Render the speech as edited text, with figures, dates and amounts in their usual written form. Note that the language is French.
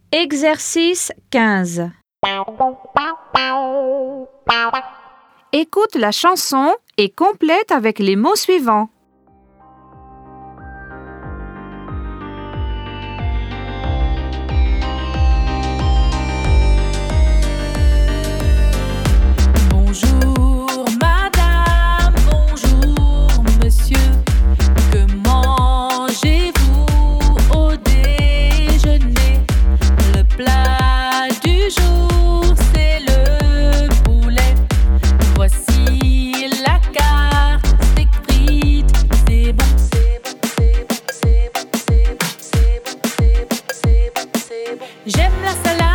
Exercice 15. Écoute la chanson et complète avec les mots suivants. Bonjour madame, bonjour monsieur, que mangez-vous au déjeuner? Le plat du jour, c'est le poulet. Voici la carte, steak frites, c'est bon, c'est bon, c'est bon, c'est bon, c'est bon, c'est bon, c'est bon, c'est bon. J'aime la salade.